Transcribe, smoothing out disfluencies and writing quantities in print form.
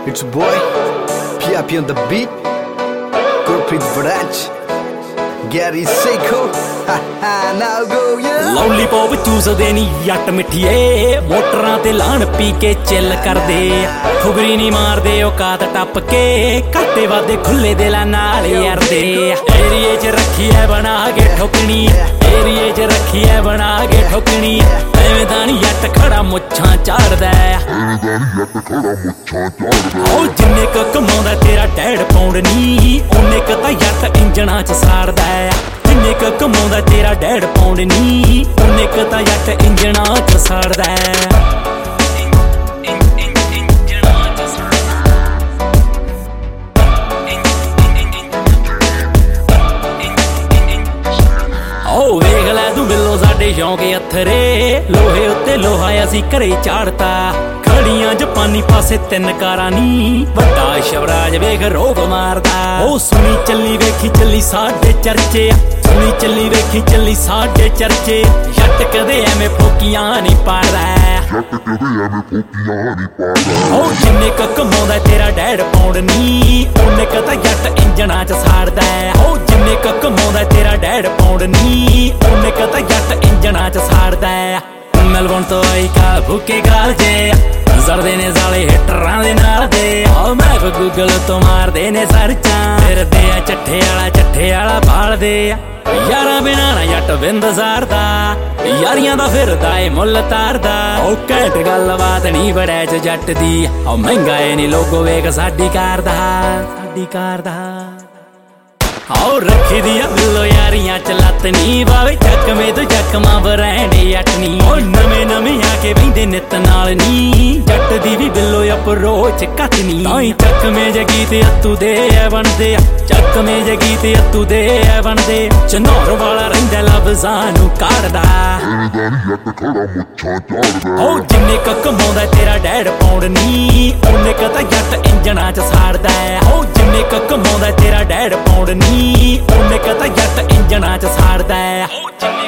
It's boy, PIP on the beat, Gurpreet Varaj, Gary Seiko, now go yeah. Lollipop ਚੂਸਦੇ ਨੀ ਜੱਟ ਮਿੱਠੀਏ ਮੋਟਰਾਂ ਤੇ ਲਾਣ ਪੀ ਕੇ ਚਿੱਲ ਕਰਦੇ ਫੁਗਰੀ ਨੀ ਮਾਰਦੇ ਔਕਾਤ ਟੱਪ ਕੇ ਘਾਟੇ ਵਾਦੇ ਖੁੱਲੇ ਦਿਲਾਂ ਨਾਲ ਯਾਰਦੇ ਏਰੀਏ 'ਚ ਰੱਖੀ ਐ ਬਣਾ ਕੇ ਠੋਕਣੀ ਏਰੀਏ 'ਚ ਰੱਖੀ ਐ ਬਣਾ ਕੇ ਠੋਕਣੀ ਐਵੇਂ ਤਾਂ ਨੀ ਜੱਟ ਖੜਾ ਮੁੱਛਾਂ ਚਾੜਦਾ ਉਹ ਜਿੰਨੇ ਕੁ ਕਮਾਉਂਦਾ ਤੇਰਾ ਡੈਡ ਪਾਉਂਡ ਨੀ ਉਹਨੇ ਕੁ ਤਾਂ ਜੱਟ ਇੰਜਣਾਂ 'ਚ ਸਾੜਦਾ ਜਿੰਨੇ ਕੁ ਕਮਾਉਂਦਾ ਤੇਰਾ ਡੈਡ ਪਾਉਂਡ ਨੀ ਉਹਨੇ ਕੁ ਤਾਂ ਜੱਟ ਇੰਜਣਾਂ 'ਚ ਸਾੜਦਾ ਓ ਵੇਖ ਲੈ ਤੂੰ ਬਿੱਲੋ ਸਾਡੇ ਸ਼ੌਂਕ ਅਥਰੇ ਲੋਹੇ ਉੱਤੇ ਲੋਹਾ ਅਸੀਂ ਘਰੇ ਚਾੜਤਾ ਖੜੀਆਂ ਜਪਾਨੀ ਪਾਸੇ 3 ਕਾਰਾਂ ਨੀ ਵੱਡਾ ਸ਼ਵਰਾਜ ਵੇਖ ਰੋਗ ਮਾਰਦਾ ਉਹ ਸੁਣੀ ਚੱਲੀ ਵੇਖੀ ਚੱਲੀ ਸਾਡੇ ਚਰਚੇ ਸੁਣੀ ਚੱਲੀ ਵੇਖੀ ਚੱਲੀ ਸਾਡੇ ਚਰਚੇ ਜੱਟ ਕਦੇ ਐਵੇਂ ਫੋਕੀਆਂ ਨਹੀਂ ਪਾੜਦਾ ਉਹ ਜਿੰਨੇ ਕੁ ਕਮਾਉਂਦਾ ਤੇਰਾ ਡੈਡ ਪਾਉਂਡ ਨੀ ਉਹਨੇ ਕੁ ਤਾਂ ਜੱਟ ਇੰਜਣਾਂ 'ਚ ਸਾੜਦਾ ਉਹ ਜਿੰਨੇ ਕੁ ਕਮਾਉਂਦਾ ਤੇਰਾ ਡੈਡ ਪਾਉਂਡ ਨੀ ਉਹਨੇ ਕੁ ਤਾਂ ਜੱਟ ਇੰਜਣਾਂ 'ਚ ਸਾੜਦਾ ਮੈਲਬੌਰਨ ਤੋਂ ਆਈ ਕਾ ਭੁੱਕੇ ਗਾਲ ਜੇ ਜ਼ਰਦੇ ਨੇ ਜ਼ਾਲੇ ਹਿੱਟਰਾਂ ਦੇ ਨਾਲ ਦੇ ਓ ਮੈਪ ਗੂਗਲ ਤੋਂ ਮਾਰਦੇ ਨੇ ਸਰਚਾਂ ਫਿਰਦੇ ਆ ਚੱਠੇ ਵਾਲਾ ਭਾਲਦੇ ਆ ਯਾਰਾਂ ਬਿਨਾਂ ਨਾ ਜੱਟ ਬਿੰਦ ਸਾਰਦਾ ਯਾਰੀਆਂ ਦਾ ਫਿਰਦਾ ਏ ਮੁੱਲ ਤਾਰਦਾ ਓ ਘੈਂਟ ਗੱਲਬਾਤ ਨੀ ਬੜੈ 'ਚ ਜੱਟ ਦੀ ਓ ਮਹਿੰਗਾ ਏ ਨੀ ਲੋਗੋ ਵੇਖ ਸਾਡੀ ਕਾਰ ਦਾ ਆਓ ਰੱਖੀ ਦੀ ਆ ਬਿੱਲੋ ਯਾਰੀਆਂ 'ਚ ਲੱਤ ਨੀ ਬਾਵੇ ਚੱਕਵੇਂ ਤੋਂ ਚੱਕਮਾਂ ਬਰੈਂਡੇ ਜੱਟ ਨੀ ਓ ਨਵੇਂ ਆ ਕੇ ਬਹਿੰਦੇ ਨਿੱਤ ਨਾਲ ਨੀ ਜੱਟ ਦੀ ਵੀ ਬਿੱਲੋ ਅਪਰੋਚ ਘੱਟ ਨੀ ਤਾਂ ਹੀ ਚੱਕਵੇਂ ਜਗੀ ਤੇ ਅੱਤੂ ਦੇ ਐ ਬਣਦੇ ਆ ਚੱਕਵੇਂ ਜਗੀ ਤੇ ਅੱਤੂ ਦੇ ਐ ਬਣਦੇ ਚਨੌਰ ਵਾਲਾ ਰਹਿੰਦਾ ਲਫ਼ਜ਼ਾਂ ਨੂੰ ਕਾੜਦਾ ਓ ਜਿੰਨੇ ਕੁ ਕਮਾਉਂਦਾ ਤੇਰਾ ਡੈਡ ਪਾਉਂਡ ਨੀ ਉਹਨੇ ਕੁ ਤਾਂ ਜੱਟ ਇੰਜਣਾਂ 'ਚ ਸਾੜਦਾ ਓ ਜਿੰਨੇ ਕੁ ਕਮਾਉਂਦਾ ਤੇਰਾ ਡੈਡ ਪਾਉਂਡ ਨੀ ਉਹਨੇ ਕੁ ਤਾਂ ਜੱਟ ਇੰਜਣਾਂ 'ਚ ਸਾੜਦਾ